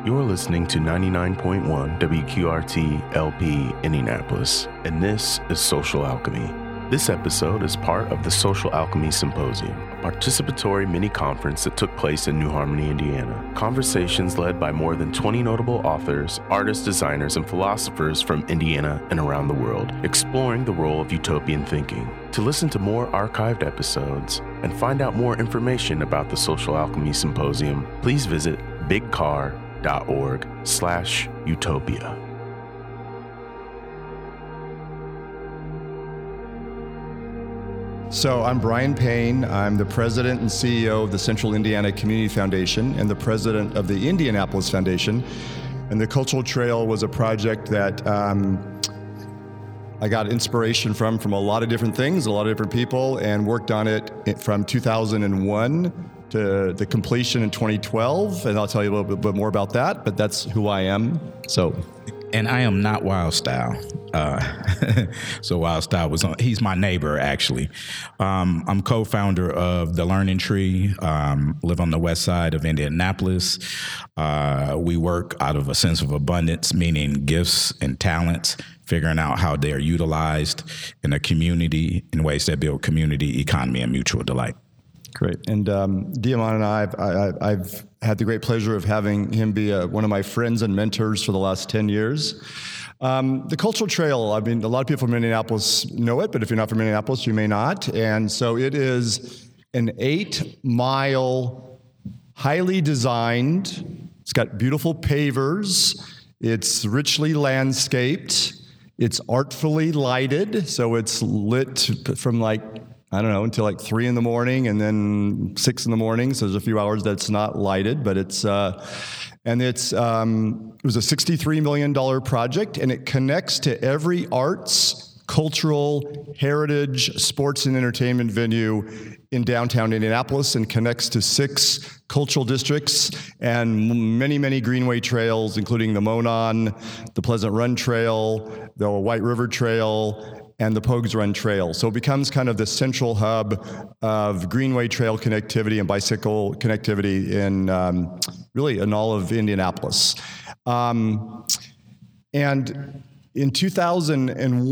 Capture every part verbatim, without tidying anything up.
You're listening to ninety-nine point one W Q R T L P Indianapolis, and this is Social Alchemy. This episode is part of the Social Alchemy Symposium, a participatory mini-conference that took place in New Harmony, Indiana. Conversations led by more than twenty notable authors, artists, designers, and philosophers from Indiana and around the world, exploring the role of utopian thinking. To listen to more archived episodes and find out more information about the Social Alchemy Symposium, please visit bigcar dot org slash utopia. So I'm Brian Payne. I'm the president and C E O of the Central Indiana Community Foundation and the president of the Indianapolis Foundation. And the Cultural Trail was a project that um, I got inspiration from, from a lot of different things, a lot of different people, and worked on it from two thousand one to the completion in twenty twelve. And I'll tell you a little bit more about that, but that's who I am. So. And I am not Wild Style. Uh, so Wild Style was on, he's my neighbor, actually. Um, I'm co-founder of The Learning Tree, um, live on the west side of Indianapolis. Uh, we work out of a sense of abundance, meaning gifts and talents, figuring out how they are utilized in a community in ways that build community, economy, and mutual delight. Great. And um, Diamant and I, I've, I, I've had the great pleasure of having him be a, one of my friends and mentors for the last ten years. Um, the Cultural Trail, I mean, a lot of people from Indianapolis know it, but if you're not from Indianapolis, you may not. And so it is an eight-mile, highly designed, it's got beautiful pavers, it's richly landscaped, it's artfully lighted, so it's lit from like I don't know, until like three in the morning and then six in the morning. So there's a few hours that's not lighted, but it's, uh, and it's, um, it was a sixty-three million dollars project, and it connects to every arts, cultural, heritage, sports, and entertainment venue in downtown Indianapolis, and connects to six cultural districts and many, many greenway trails, including the Monon, the Pleasant Run Trail, the White River Trail, and the Pogues Run Trail. So it becomes kind of the central hub of greenway trail connectivity and bicycle connectivity in um, really in all of Indianapolis. Um, and in two thousand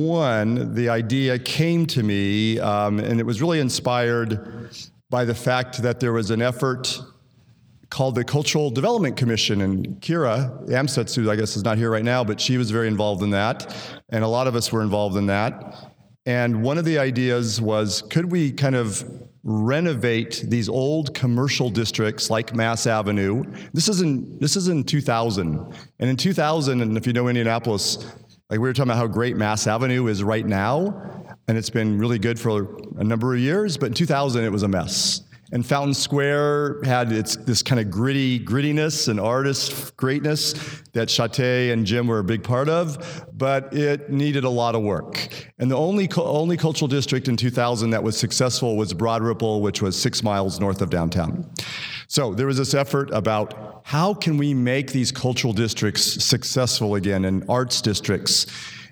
one, the idea came to me, um, and it was really inspired by the fact that there was an effort called the Cultural Development Commission, and Kira Amstutz, who I guess is not here right now, but she was very involved in that, and a lot of us were involved in that. And one of the ideas was, could we kind of renovate these old commercial districts like Mass Avenue? This is in this is in two thousand, and in two thousand, and if you know Indianapolis, like we were talking about how great Mass Avenue is right now, and it's been really good for a number of years, but in two thousand it was a mess. And Fountain Square had its this kind of gritty grittiness and artist greatness that Chate and Jim were a big part of, but it needed a lot of work. And the only only cultural district in two thousand that was successful was Broad Ripple, which was six miles north of downtown. So there was this effort about how can we make these cultural districts successful again, and arts districts.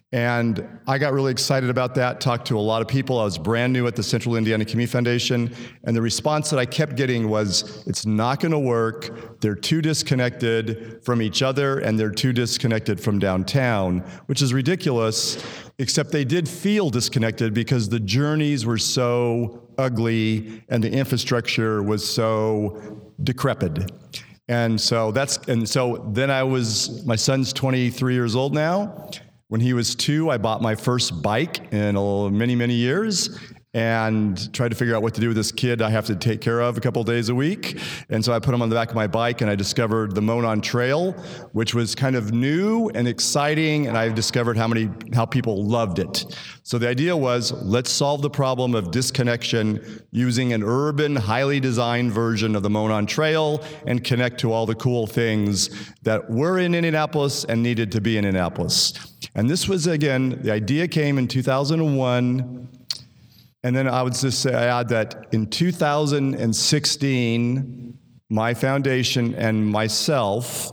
And I got really excited about that, talked to a lot of people. I was brand new at the Central Indiana Community Foundation, and the response that I kept getting was, it's not going to work. They're too disconnected from each other, and they're too disconnected from downtown, which is ridiculous, except they did feel disconnected because the journeys were so ugly and the infrastructure was so decrepit. And so that's, and so then I was, my son's twenty-three years old now. When he was two, I bought my first bike in many, many years, and tried to figure out what to do with this kid I have to take care of a couple days a week. And so I put him on the back of my bike, and I discovered the Monon Trail, which was kind of new and exciting, and I discovered how many how people loved it. So the idea was, let's solve the problem of disconnection using an urban, highly designed version of the Monon Trail and connect to all the cool things that were in Indianapolis and needed to be in Indianapolis. And this was, again, the idea came in two thousand one, and then I would just say, I add that in two thousand sixteen, my foundation and myself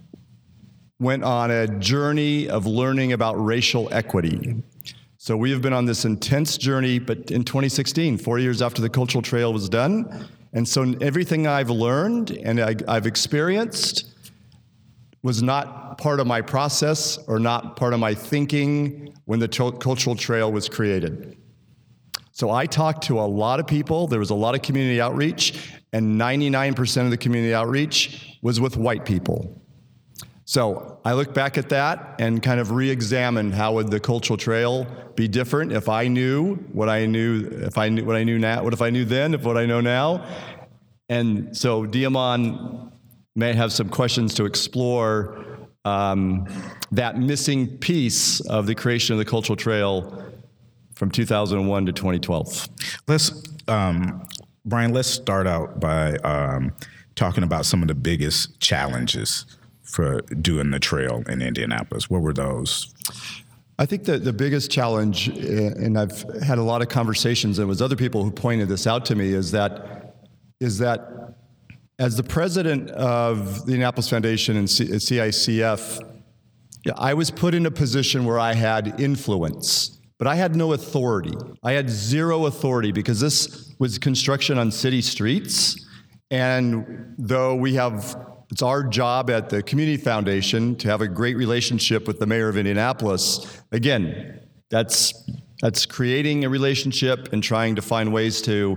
went on a journey of learning about racial equity. So we have been on this intense journey, but in twenty sixteen, four years after the Cultural Trail was done. And so everything I've learned and I, I've experienced was not part of my process or not part of my thinking when the to- cultural trail was created. So I talked to a lot of people. There was a lot of community outreach, and ninety-nine percent of the community outreach was with white people. So I look back at that and kind of re-examine how would the cultural trail be different if I knew what I knew, if I knew what I knew now, what if I knew then, if what I know now. And so Diamond may have some questions to explore um, that missing piece of the creation of the cultural trail from two thousand one to twenty twelve. Let's, um, Brian, let's start out by um, talking about some of the biggest challenges for doing the trail in Indianapolis. What were those? I think that the biggest challenge, and I've had a lot of conversations, and it was other people who pointed this out to me, is that is that as the president of the Indianapolis Foundation and C I C F, I was put in a position where I had influence, but I had no authority. I had zero authority because this was construction on city streets, and though we have It's our job at the Community Foundation to have a great relationship with the mayor of Indianapolis. Again, that's that's creating a relationship and trying to find ways to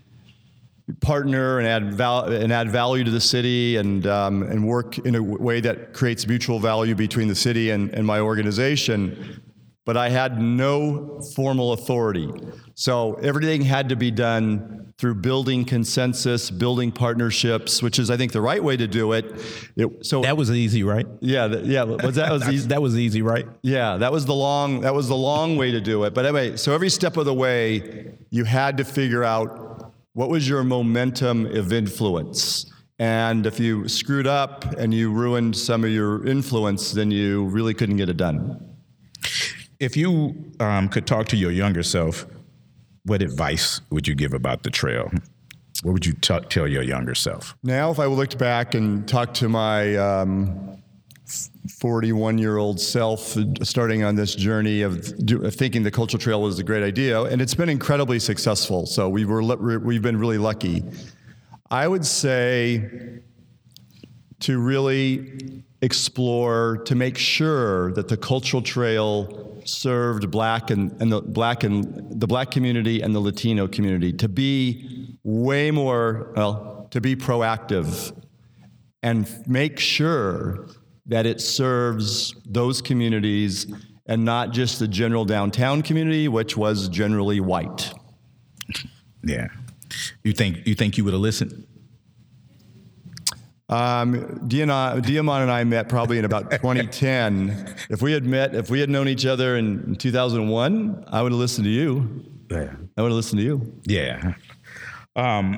partner and add val- and add value to the city and um, and work in a way that creates mutual value between the city and, and my organization. But I had no formal authority. So everything had to be done through building consensus, building partnerships, which is, I think, the right way to do it. it so That was easy, right? Yeah, th- yeah. Was that was easy? That was easy, right? Yeah, that was the long that was the long way to do it. But anyway, so every step of the way, you had to figure out what was your momentum of influence. And if you screwed up and you ruined some of your influence, then you really couldn't get it done. If you um, could talk to your younger self, what advice would you give about the trail? What would you t- tell your younger self? Now, if I looked back and talked to my um, forty-one-year-old self starting on this journey of, do, of thinking the cultural trail was a great idea, and it's been incredibly successful, so we were we've been really lucky. I would say to really explore, to make sure that the cultural trail served black and, and the black and the black community and the Latino community, to be way more, well, to be proactive and make sure that it serves those communities and not just the general downtown community, which was generally white. Yeah. You think you think you would have listened? Um, Diamond and I met probably in about twenty ten. If we had met, if we had known each other in, in two thousand one, I would have listened to you. Yeah. I would have listened to you. Yeah. Um,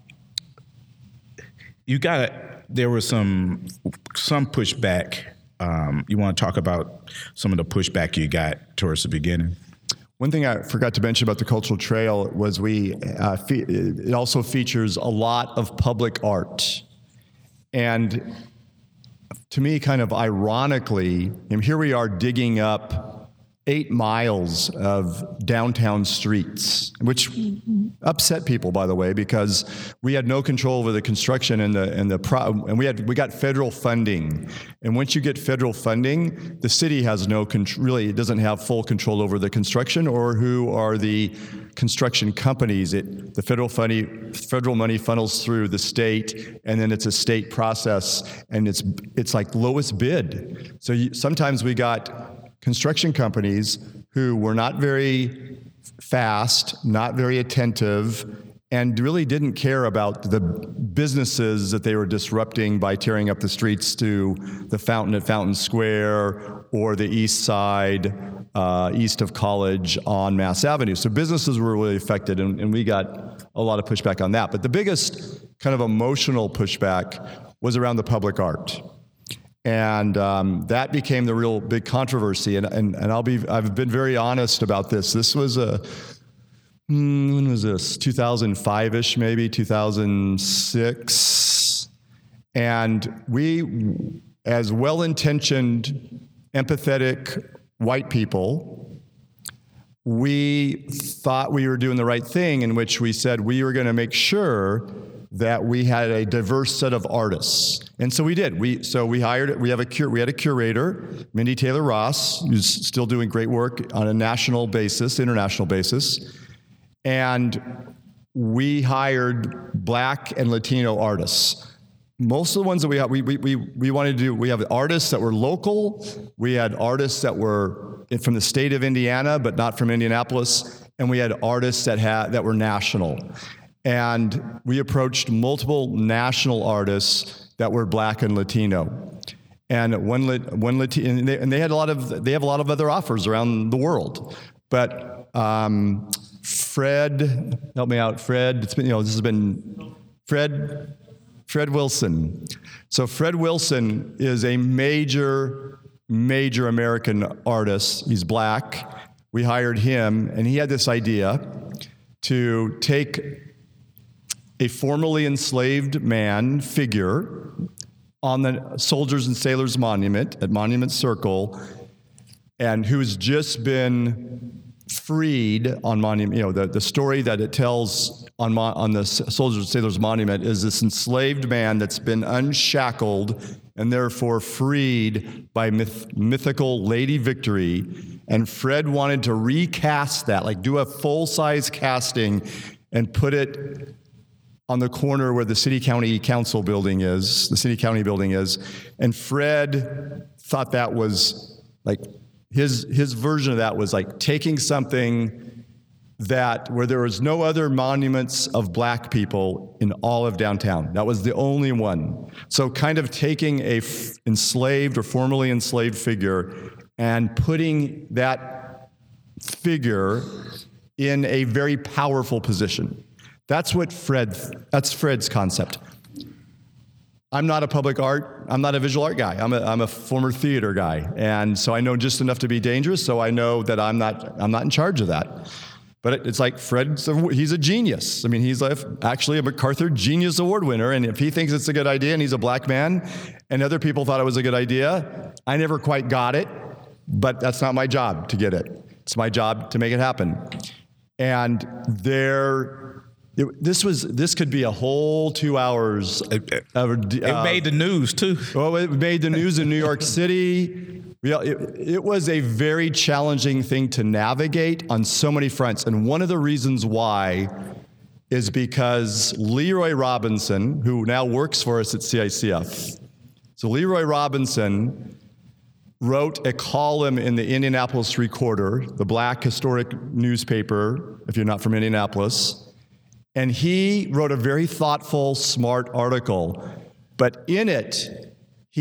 you got it. There was some some pushback. Um, you want to talk about some of the pushback you got towards the beginning? One thing I forgot to mention about the Cultural Trail was we uh, fe- it also features a lot of public art. And to me, kind of ironically, and here we are digging up eight miles of downtown streets, which upset people, by the way, because we had no control over the construction and the and the pro- and we had we got federal funding, and once you get federal funding, the city has no con- really it doesn't have full control over the construction or who are the construction companies. It the federal funding federal money funnels through the state, and then it's a state process, and it's it's like lowest bid. So you, sometimes we got construction companies who were not very fast, not very attentive, and really didn't care about the businesses that they were disrupting by tearing up the streets to the fountain at Fountain Square or the east side, uh, east of College on Mass Avenue. So businesses were really affected, and, and we got a lot of pushback on that. But the biggest kind of emotional pushback was around the public art. And um, that became the real big controversy. And, and and I'll be I've been very honest about this. This was a hmm, when was this? two thousand five-ish, maybe two thousand six. And we, as well-intentioned, empathetic white people, we thought we were doing the right thing, in which we said we were going to make sure that we had a diverse set of artists. And so we did. We so we hired we have a cur, we had a curator, Mindy Taylor Ross, who's still doing great work on a national basis, international basis. And we hired Black and Latino artists. Most of the ones that we had, we, we, we, we wanted to do, we have artists that were local, we had artists that were from the state of Indiana, but not from Indianapolis, and we had artists that had that were national. And we approached multiple national artists that were Black and Latino. And one, one Latino, and they, and they had a lot of, they have a lot of other offers around the world. But um, Fred, help me out, Fred, it's been, you know, this has been, Fred, Fred Wilson. So Fred Wilson is a major, major American artist. He's Black. We hired him, and he had this idea to take a formerly enslaved man figure on the Soldiers and Sailors Monument at Monument Circle, and who's just been freed on Monument. You know, the, the story that it tells on Mo- on the Soldiers and Sailors Monument is this enslaved man that's been unshackled and therefore freed by myth- mythical Lady Victory. And Fred wanted to recast that, like do a full-size casting and put it on the corner where the city county council building is, the city county building is. And Fred thought that was like, his his version of that was like taking something that, where there was no other monuments of Black people in all of downtown. That was the only one. So kind of taking a f- enslaved or formerly enslaved figure and putting that figure in a very powerful position. That's what Fred, that's Fred's concept. I'm not a public art, I'm not a visual art guy. I'm a, I'm a former theater guy. And so I know just enough to be dangerous, so I know that I'm not, I'm not in charge of that. But it, it's like Fred's, a, he's a genius. I mean, he's a, actually a MacArthur Genius Award winner, and if he thinks it's a good idea and he's a Black man, and other people thought it was a good idea, I never quite got it, but that's not my job to get it. It's my job to make it happen. And there... It, this was. This could be a whole two hours. Of, uh, it made the news too. Well, it made the news in New York City. Yeah, it, it was a very challenging thing to navigate on so many fronts, and one of the reasons why is because Leroy Robinson, who now works for us at C I C F, so Leroy Robinson wrote a column in the Indianapolis Recorder, the Black historic newspaper, if you're not from Indianapolis. And he wrote a very thoughtful, smart article, but in it,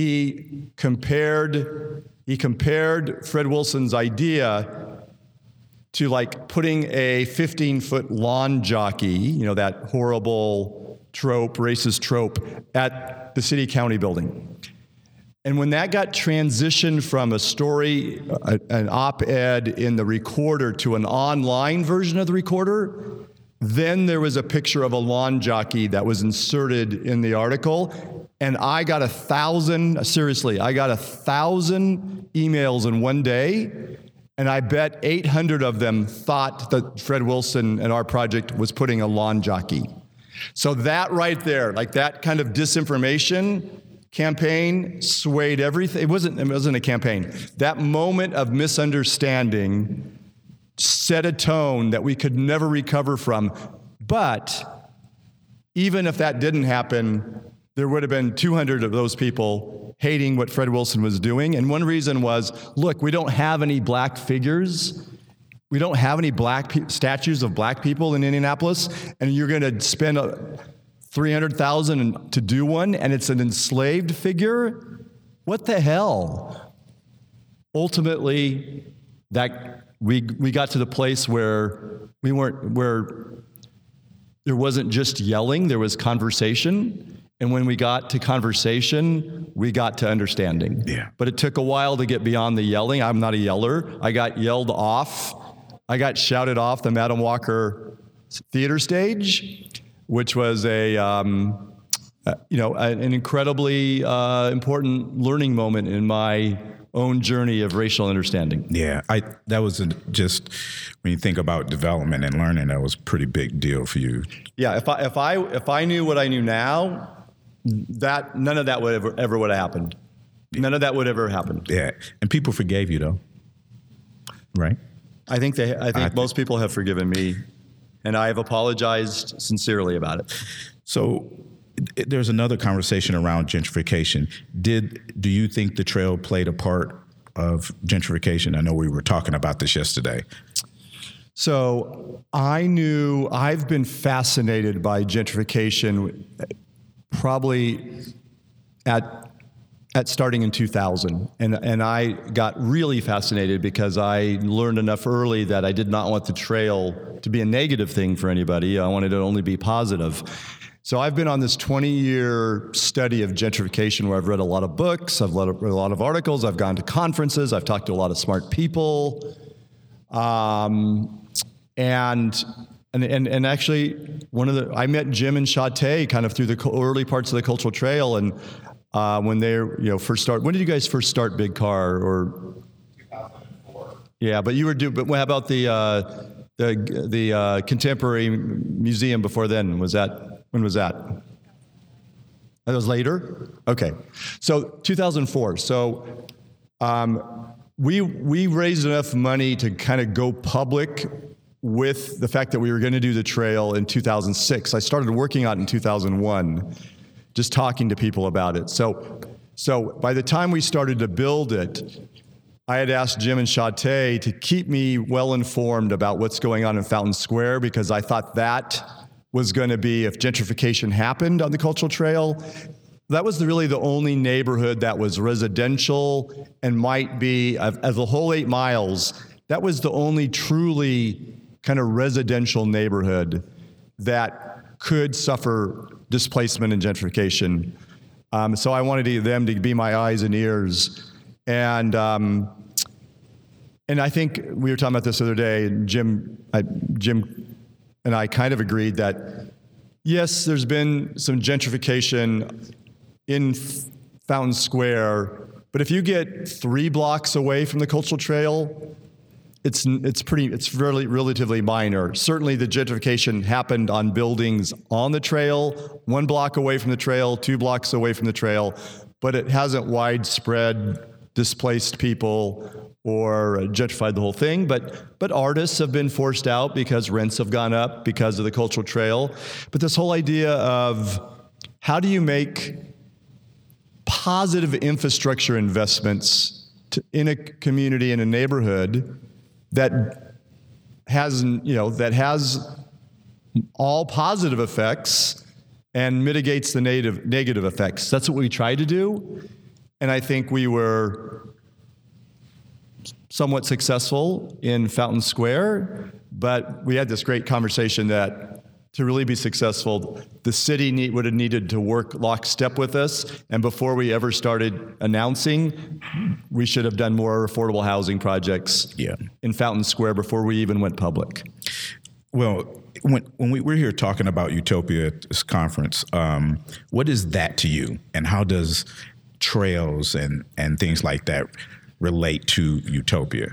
he compared he compared Fred Wilson's idea to like putting a fifteen-foot lawn jockey, you know, that horrible trope, racist trope, at the city county building. And when that got transitioned from a story, a, an op-ed in the Recorder to an online version of the Recorder, then there was a picture of a lawn jockey that was inserted in the article, and I got a thousand, seriously, I got a thousand emails in one day, and I bet eight hundred of them thought that Fred Wilson and our project was putting a lawn jockey. So that right there, like that kind of disinformation campaign swayed everything. It wasn't, it wasn't a campaign. That moment of misunderstanding set a tone that we could never recover from. But even if that didn't happen, there would have been two hundred of those people hating what Fred Wilson was doing. And one reason was, look, we don't have any Black figures. We don't have any Black pe- statues of Black people in Indianapolis. And you're going to spend three hundred thousand dollars to do one, and it's an enslaved figure? What the hell? Ultimately, that We we got to the place where we weren't, where there wasn't just yelling, there was conversation. And when we got to conversation, we got to understanding. Yeah. But it took a while to get beyond the yelling. I'm not a yeller. I got yelled off. I got shouted off the Madam Walker theater stage, which was a, um, uh, you know, an incredibly uh, important learning moment in my own journey of racial understanding. Yeah, I that was a, just when you think about development and learning, that was a pretty big deal for you. Yeah, if I if I if I knew what I knew now, that none of that would ever ever would have happened. None of that would ever happen. Yeah, and people forgave you though, right? I think they. I think I most people have forgiven me, and I have apologized sincerely about it. So there's another conversation around gentrification. Did do you think the trail played a part of gentrification? I know we were talking about this yesterday. So I knew I've been fascinated by gentrification probably at at starting in two thousand. And and I got really fascinated because I learned enough early that I did not want the trail to be a negative thing for anybody. I wanted it to only be positive. So I've been on this twenty-year study of gentrification where I've read a lot of books, I've read a lot of articles, I've gone to conferences, I've talked to a lot of smart people. Um, and and and and actually, one of the I met Jim and Chate kind of through the early parts of the Cultural Trail, and uh, when they you know first start. When did you guys first start Big Car? Or two thousand four. Yeah, but you were do. But what about the uh, the the uh, Contemporary Museum before then? Was that when was that? That was later. Okay, so two thousand four. So. Um, We we raised enough money to kind of go public with the fact that we were going to do the trail in two thousand six. I started working on it in two thousand one, just talking to people about it. So so by the time we started to build it, I had asked Jim and Chate to keep me well informed about what's going on in Fountain Square, because I thought that was going to be, if gentrification happened on the Cultural Trail, that was the, really the only neighborhood that was residential and might be, of, of the whole eight miles, that was the only truly kind of residential neighborhood that could suffer displacement and gentrification. Um, so I wanted to, them to be my eyes and ears. And um, and I think we were talking about this the other day, and Jim, I, Jim and I kind of agreed that, yes, there's been some gentrification in Fountain Square, but if you get three blocks away from the Cultural Trail, it's it's pretty it's really relatively minor. Certainly, the gentrification happened on buildings on the trail, one block away from the trail, two blocks away from the trail, but it hasn't widespread displaced people or gentrified the whole thing. But but artists have been forced out because rents have gone up because of the Cultural Trail. But this whole idea of how do you make positive infrastructure investments to, in a community, in a neighborhood that has, you know, that has all positive effects and mitigates the native, negative effects. That's what we tried to do, and I think we were somewhat successful in Fountain Square. But we had this great conversation that, to really be successful, the city need, would have needed to work lockstep with us. And before we ever started announcing, we should have done more affordable housing projects yeah. in Fountain Square before we even went public. Well, when when we, we're here talking about Utopia at this conference, um, what is that to you? And how does trails and, and things like that relate to Utopia?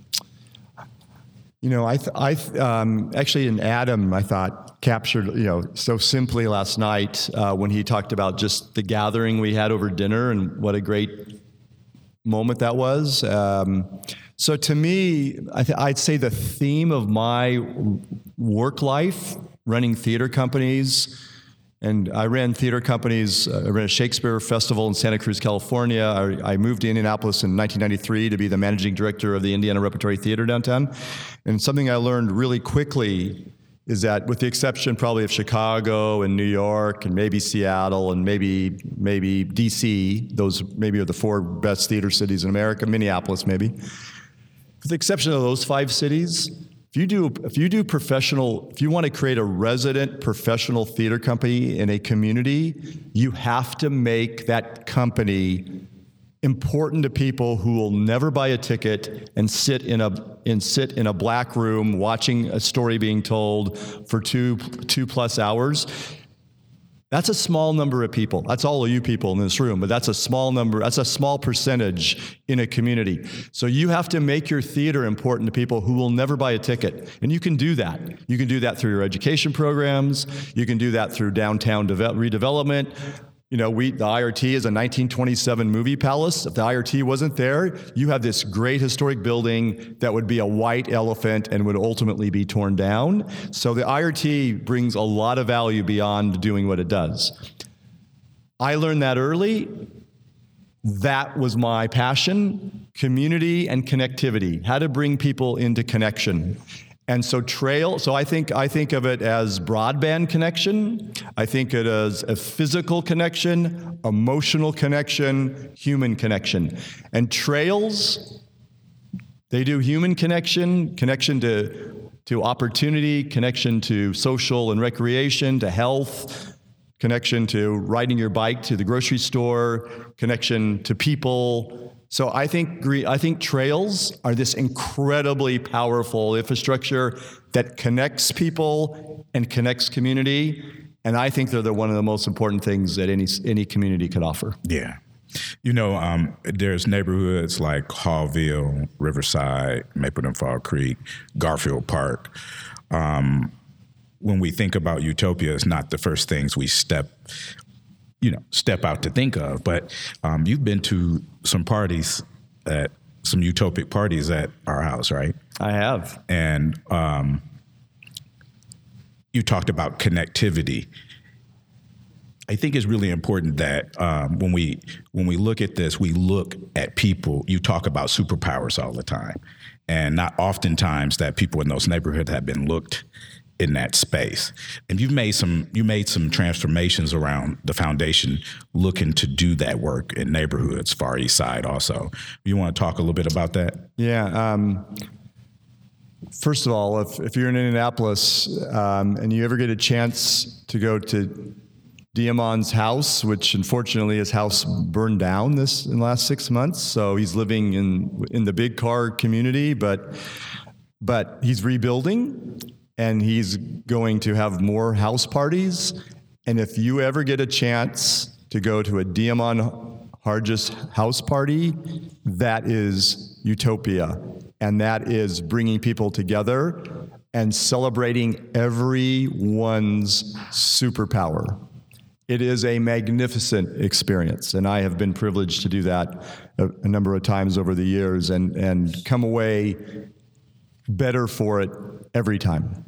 You know, I, th- I th- um, actually in Adam, I thought, captured, you know, so simply last night uh, when he talked about just the gathering we had over dinner and what a great moment that was. Um, so to me, I th- I'd say the theme of my work life, running theater companies, and I ran theater companies, uh, I ran a Shakespeare Festival in Santa Cruz, California. I, I moved to Indianapolis in nineteen ninety-three to be the managing director of the Indiana Repertory Theater downtown. And something I learned really quickly is that, with the exception probably of Chicago and New York and maybe Seattle and maybe maybe D C, those maybe are the four best theater cities in America, Minneapolis maybe. With the exception of those five cities, if you do if you do professional, if you want to create a resident professional theater company in a community, you have to make that company important to people who will never buy a ticket and sit in a and sit in a black room watching a story being told for two two plus hours. That's a small number of people. That's all of you people in this room, but that's a small number. That's a small percentage in a community. So you have to make your theater important to people who will never buy a ticket. And you can do that. You can do that through your education programs. You can do that through downtown deve- redevelopment. You know, we, the I R T is a nineteen twenty-seven movie palace. If the I R T wasn't there, you have this great historic building that would be a white elephant and would ultimately be torn down. So the I R T brings a lot of value beyond doing what it does. I learned that early. That was my passion, community and connectivity, how to bring people into connection. And so trail, so I think I think of it as broadband connection. I think it as a physical connection, emotional connection, human connection. And trails, they do human connection, connection to, to opportunity, connection to social and recreation, to health, connection to riding your bike to the grocery store, connection to people. So I think I think trails are this incredibly powerful infrastructure that connects people and connects community, and I think they're the, one of the most important things that any any community could offer. Yeah. You know, um, there's neighborhoods like Hallville, Riverside, Mapleton Fall Creek, Garfield Park. Um, when we think about utopia, it's not the first things we step you know, step out to think of. But um, you've been to some parties at some utopic parties at our house, right? I have. And um, you talked about connectivity. I think it's really important that um, when we when we look at this, we look at people. You talk about superpowers all the time, and not oftentimes that people in those neighborhoods have been looked in that space. And you've made some you made some transformations around the foundation looking to do that work in neighborhoods, Far East Side also. You want to talk a little bit about that? Yeah. Um, first of all, if, if you're in Indianapolis um, and you ever get a chance to go to Diamon's house, which unfortunately his house burned down this in the last six months, so he's living in in the big car community, but but he's rebuilding. And he's going to have more house parties. And if you ever get a chance to go to a Diamond Hargis house party, that is utopia. And that is bringing people together and celebrating everyone's superpower. It is a magnificent experience. And I have been privileged to do that a, a number of times over the years and, and come away better for it every time.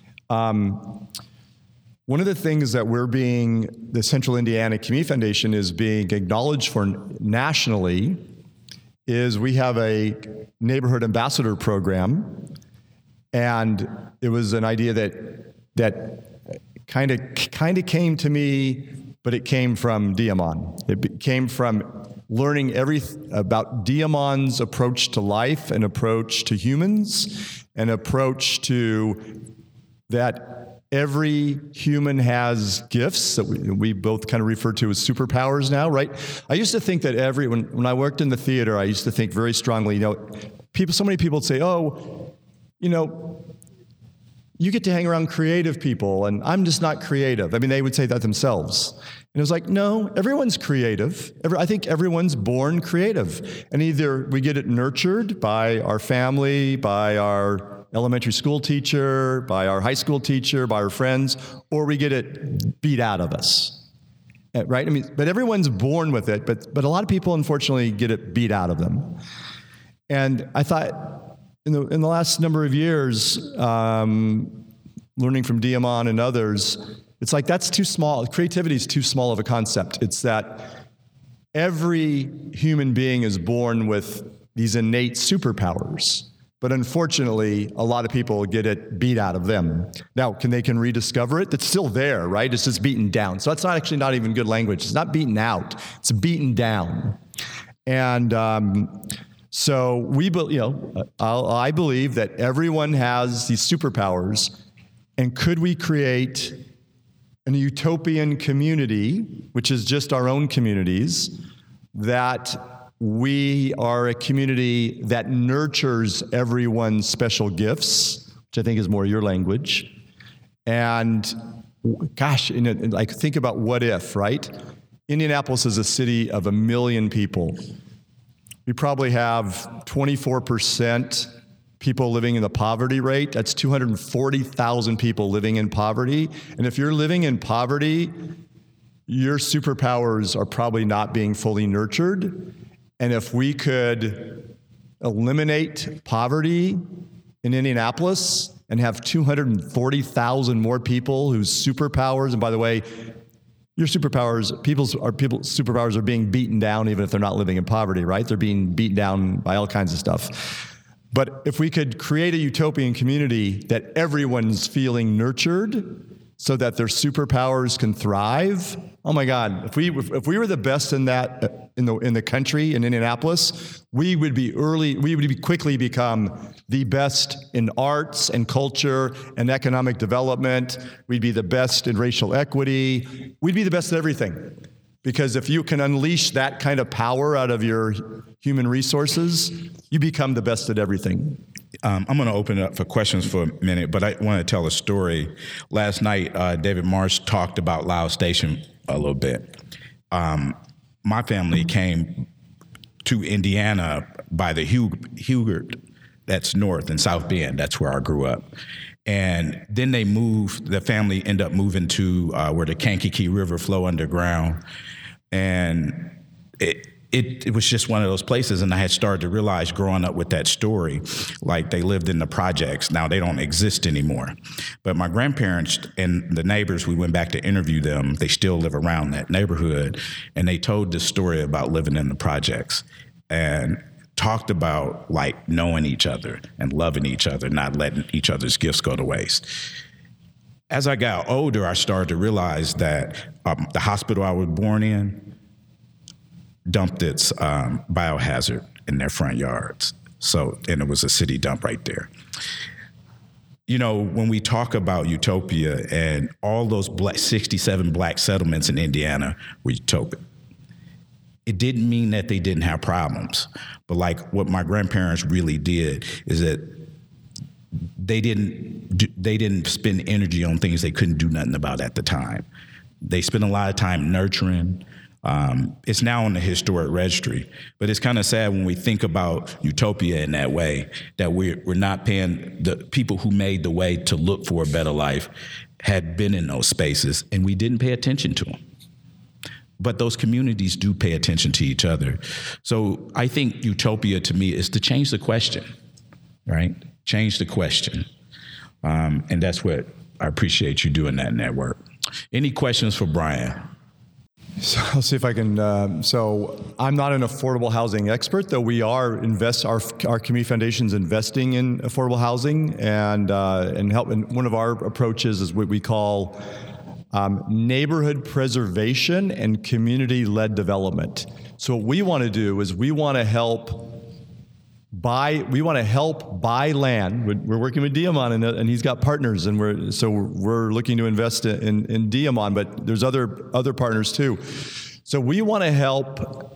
Um, one of the things that we're being, the Central Indiana Community Foundation is being acknowledged for nationally is we have a neighborhood ambassador program. And it was an idea that that kind of kind of came to me, but it came from Diamond. It came from learning every about Diamond's approach to life, an approach to humans, an approach to that every human has gifts that we, we both kind of refer to as superpowers now, right? I used to think that every, when, when I worked in the theater, I used to think very strongly, you know, people, so many people would say, oh, you know, you get to hang around creative people, and I'm just not creative. I mean, they would say that themselves. And it was like, no, everyone's creative. Every, I think everyone's born creative. And either we get it nurtured by our family, by our elementary school teacher, by our high school teacher, by our friends, or we get it beat out of us, right? I mean, but everyone's born with it, but but a lot of people, unfortunately, get it beat out of them. And I thought, in the in the last number of years, um, learning from Diamond and others, it's like that's too small. Creativity is too small of a concept. It's that every human being is born with these innate superpowers. But unfortunately, a lot of people get it beat out of them. Now, can they can rediscover it? It's still there, right? It's just beaten down. So that's not actually not even good language. It's not beaten out. It's beaten down. And um, so we, you know, I believe that everyone has these superpowers. And could we create a utopian community, which is just our own communities, that we are a community that nurtures everyone's special gifts, which I think is more your language, and gosh, in a, like think about what if, right? Indianapolis is a city of a million people. We probably have twenty-four percent people living in the poverty rate. That's two hundred forty thousand people living in poverty. And if you're living in poverty, your superpowers are probably not being fully nurtured. And if we could eliminate poverty in Indianapolis and have two hundred forty thousand more people whose superpowers, and by the way, your superpowers, people's are people's superpowers are being beaten down even if they're not living in poverty, right? They're being beaten down by all kinds of stuff. But if we could create a utopian community that everyone's feeling nurtured so that their superpowers can thrive, oh my God, if we if we were the best in that in the in the country in Indianapolis, we would be early we would be quickly become the best in arts and culture and economic development. We'd be the best in racial equity. We'd be the best at everything. Because if you can unleash that kind of power out of your human resources, you become the best at everything. Um, I'm going to open it up for questions for a minute, but I want to tell a story. Last night, uh, David Marsh talked about Loud Station a little bit. Um, my family came to Indiana by the Hug- Hugert, that's north, and South Bend. That's where I grew up. And then they moved, the family ended up moving to uh, where the Kankakee River flow underground. And it, it it was just one of those places. And I had started to realize growing up with that story, like they lived in the projects. Now they don't exist anymore. But my grandparents and the neighbors, we went back to interview them. They still live around that neighborhood. And they told this story about living in the projects. And talked about like knowing each other and loving each other, not letting each other's gifts go to waste. As I got older, I started to realize that um, the hospital I was born in dumped its um, biohazard in their front yards. So, and it was a city dump right there. You know, when we talk about utopia and all those black, sixty-seven black settlements in Indiana were utopic, it didn't mean that they didn't have problems. But like what my grandparents really did is that they didn't do, they didn't spend energy on things they couldn't do nothing about at the time. They spent a lot of time nurturing. Um, it's now on the historic registry, but it's kind of sad when we think about utopia in that way, that we're, we're not paying the people who made the way to look for a better life had been in those spaces, and we didn't pay attention to them. But those communities do pay attention to each other. So I think utopia to me is to change the question, right? Change the question. Um, and that's what I appreciate you doing that network. Any questions for Brian? So I'll see if I can. Um, so I'm not an affordable housing expert, though we are invest our our community foundation's investing in affordable housing and uh, and help. And one of our approaches is what we call Um, neighborhood preservation and community-led development. So what we want to do is we want to help buy. We want to help buy land. We're, we're working with Diamond, and, and he's got partners, and we're so we're looking to invest in, in Diamond. But there's other other partners too. So we want to help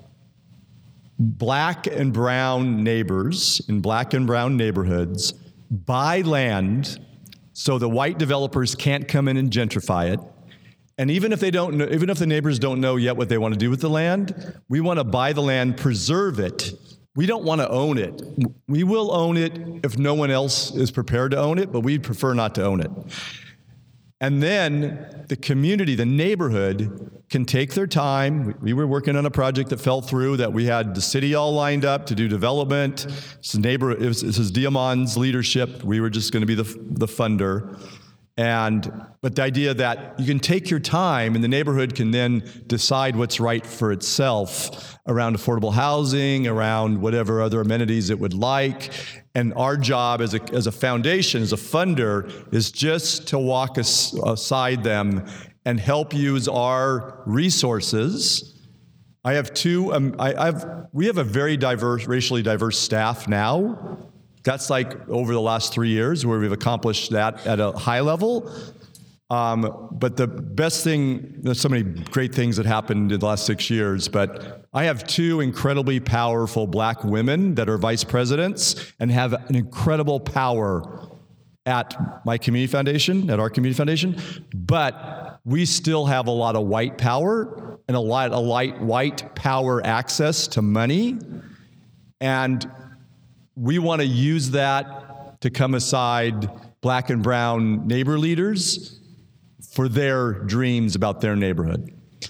black and brown neighbors in black and brown neighborhoods buy land, so the white developers can't come in and gentrify it. And even if they don't know, even if the neighbors don't know yet what they want to do with the land, we want to buy the land, preserve it. We don't want to own it. We will own it if no one else is prepared to own it, but we'd prefer not to own it. And then the community, the neighborhood, can take their time. We were working on a project that fell through that we had the city all lined up to do development. This is neighbor, it was, this is Diamond's leadership. We were just going to be the the funder. And but the idea that you can take your time and the neighborhood can then decide what's right for itself around affordable housing, around whatever other amenities it would like. And our job as a as a foundation, as a funder, is just to walk as, aside them and help use our resources. I have two. Um, I, I've we have a very diverse, racially diverse staff now. That's like over the last three years where we've accomplished that at a high level. Um, but the best thing, there's so many great things that happened in the last six years, but I have two incredibly powerful black women that are vice presidents and have an incredible power at my community foundation, at our community foundation, but we still have a lot of white power and a lot of light white power access to money. And we want to use that to come aside black and brown neighbor leaders for their dreams about their neighborhood.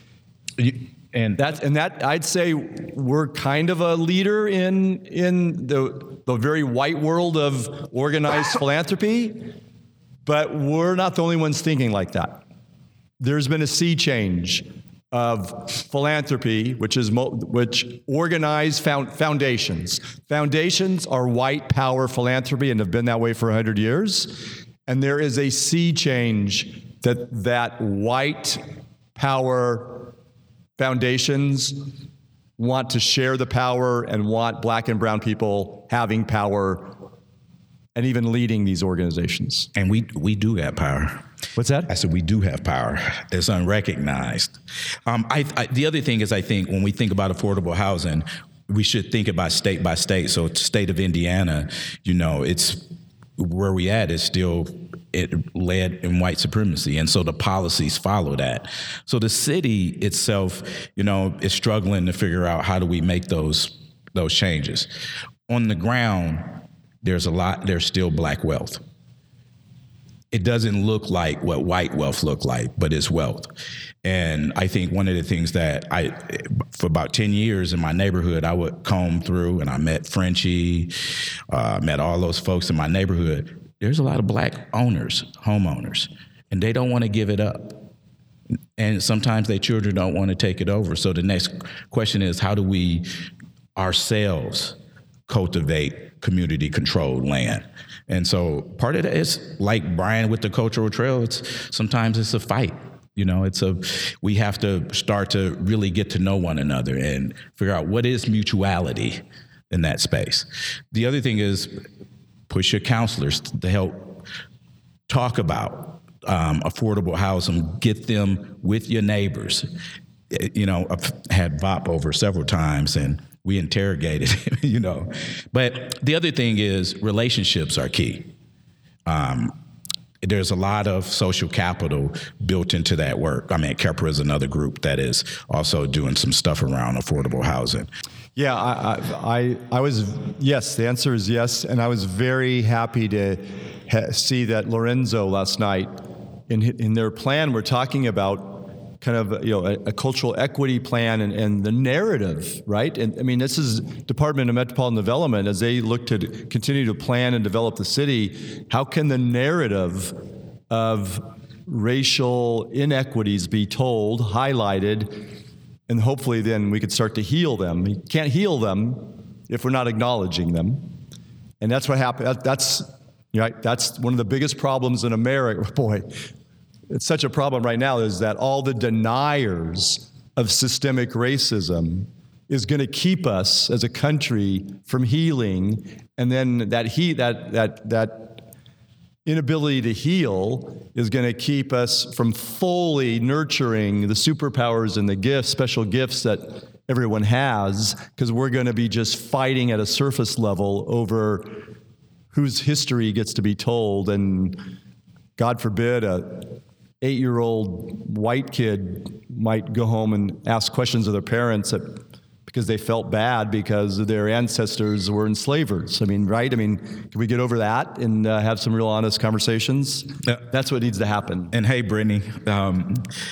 And that, and that, I'd say we're kind of a leader in in the the very white world of organized philanthropy, but we're not the only ones thinking like that. There's been a sea change of philanthropy, which is mo- which organized found foundations. Foundations are white power philanthropy and have been that way for one hundred years. And there is a sea change that that white power foundations want to share the power and want black and brown people having power and even leading these organizations. And we we do have power. What's that? I said we do have power. It's unrecognized. Um, I, I, the other thing is, I think when we think about affordable housing, we should think about state by state. So state of Indiana, you know, it's where we at is still it led in white supremacy. And so the policies follow that. So the city itself, you know, is struggling to figure out how do we make those those changes. On the ground, there's a lot, there's still black wealth. It doesn't look like what white wealth look like, but it's wealth. And I think one of the things that I, for about ten years in my neighborhood, I would comb through and I met Frenchie, uh, met all those folks in my neighborhood. There's a lot of black owners, homeowners, and they don't want to give it up. And sometimes their children don't want to take it over. So the next question is, how do we ourselves cultivate community-controlled land? And so part of that is, like Brian with the cultural trail, it's sometimes it's a fight. You know, it's a, we have to start to really get to know one another and figure out what is mutuality in that space. The other thing is push your counselors to help talk about um, affordable housing, get them with your neighbors. You know, I've had V O P over several times and we interrogated him, you know. But the other thing is relationships are key. Um, there's a lot of social capital built into that work. I mean, Kepra is another group that is also doing some stuff around affordable housing. Yeah, I, I, I was, yes, the answer is yes. And I was very happy to ha- see that Lorenzo last night, in in their plan, we're talking about kind of, you know, a, a cultural equity plan and, and the narrative, right? And I mean, this is Department of Metropolitan Development, as they look to continue to plan and develop the city, how can the narrative of racial inequities be told, highlighted, and hopefully then we could start to heal them. You can't heal them if we're not acknowledging them. And that's what happened. That, that's, right, that's one of the biggest problems in America. Boy, it's such a problem right now, is that all the deniers of systemic racism is going to keep us as a country from healing. And then that he, that that that inability to heal is going to keep us from fully nurturing the superpowers and the gifts, special gifts that everyone has, because we're going to be just fighting at a surface level over whose history gets to be told. And God forbid a eight-year-old white kid might go home and ask questions of their parents that, because they felt bad because their ancestors were enslavers. I mean, right? I mean, can we get over that and uh, have some real honest conversations? Yeah. That's what needs to happen. And hey, Brittany, um,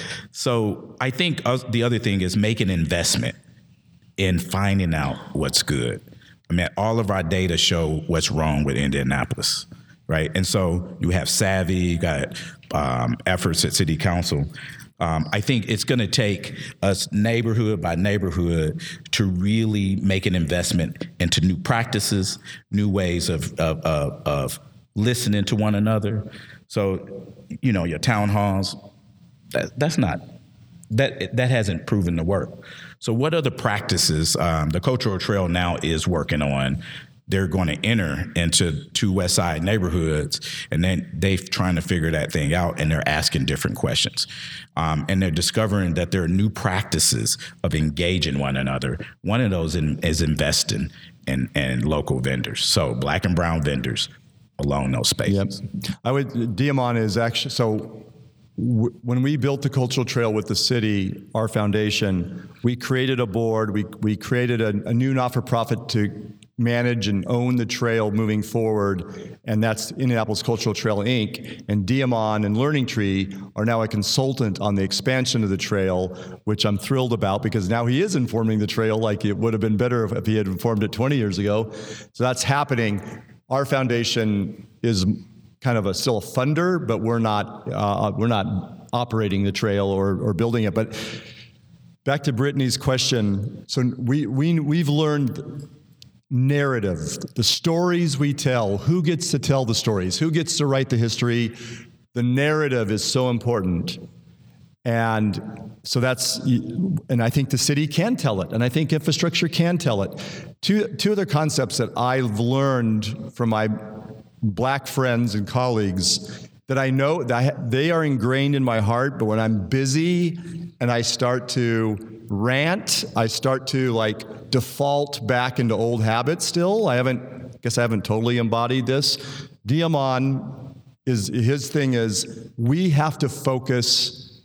so I think the other thing is make an investment in finding out what's good. I mean, all of our data show what's wrong with Indianapolis, right? And so you have Savvy, you got um, efforts at City Council. Um, I think it's going to take us neighborhood by neighborhood to really make an investment into new practices, new ways of of, of, of listening to one another. So, you know, your town halls, that, that's not, that that hasn't proven to work. So what other practices, um, the Cultural Trail now is working on, they're going to enter into two West Side neighborhoods, and then they're trying to figure that thing out, and they're asking different questions. Um, and they're discovering that there are new practices of engaging one another. One of those in, is investing in, in local vendors. So black and brown vendors, along those spaces. Yep. I would, Diamant is actually, so w- when we built the Cultural Trail with the city, our foundation, we created a board, we, we created a, a new not-for-profit to manage and own the trail moving forward, and that's Indianapolis Cultural Trail, Incorporated. And Diamant and Learning Tree are now a consultant on the expansion of the trail, which I'm thrilled about because now he is informing the trail like it would have been better if, if he had informed it twenty years ago. So that's happening. Our foundation is kind of a still a funder, but we're not uh, we're not operating the trail or, or building it. But back to Brittany's question. So we we we've learned narrative, the stories we tell, who gets to tell the stories, who gets to write the history. The narrative is so important. And so that's, and I think the city can tell it, and I think infrastructure can tell it. Two, two other concepts that I've learned from my Black friends and colleagues that I know that I, they are ingrained in my heart, but when I'm busy and I start to rant, I start to like default back into old habits still. I haven't, guess I haven't totally embodied this. Diamant is, his thing is, we have to focus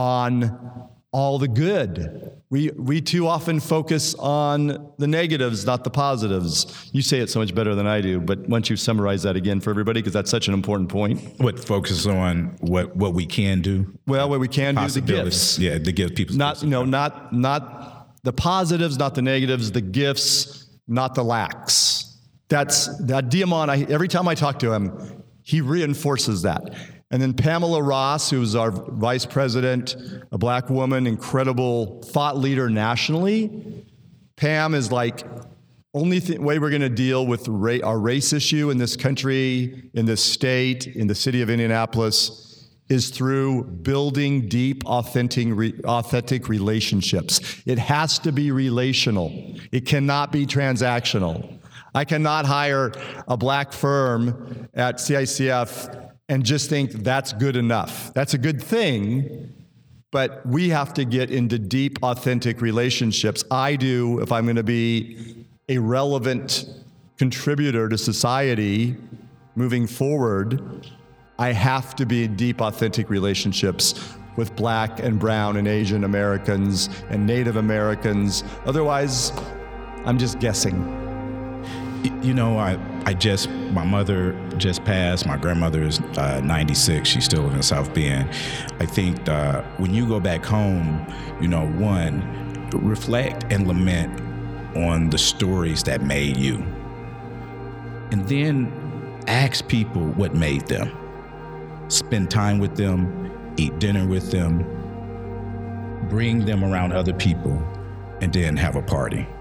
on all the good. We we too often focus on the negatives, not the positives. You say it so much better than I do, but why don't you summarize that again for everybody, because that's such an important point. What focus on what what we can do? Well, what we can do, the gifts. Yeah, the gifts. People not you know not not the positives, not the negatives, the gifts, not the lacks. That's that Diamant. I, every time I talk to him, he reinforces that. And then Pamela Ross, who's our vice president, a Black woman, incredible thought leader nationally. Pam is like, only th- way we're going to deal with ra- our race issue in this country, in this state, in the city of Indianapolis, is through building deep, authentic, re- authentic relationships. It has to be relational. It cannot be transactional. I cannot hire a Black firm at C I C F and just think that's good enough. That's a good thing, but we have to get into deep, authentic relationships. I do, if I'm going to be a relevant contributor to society moving forward, I have to be in deep, authentic relationships with Black and Brown and Asian Americans and Native Americans. Otherwise, I'm just guessing. You know, I, I just, my mother just passed. My grandmother is uh, ninety-six. She still lives in South Bend. I think uh, when you go back home, you know, one, reflect and lament on the stories that made you. And then ask people what made them. Spend time with them, eat dinner with them, bring them around other people, and then have a party.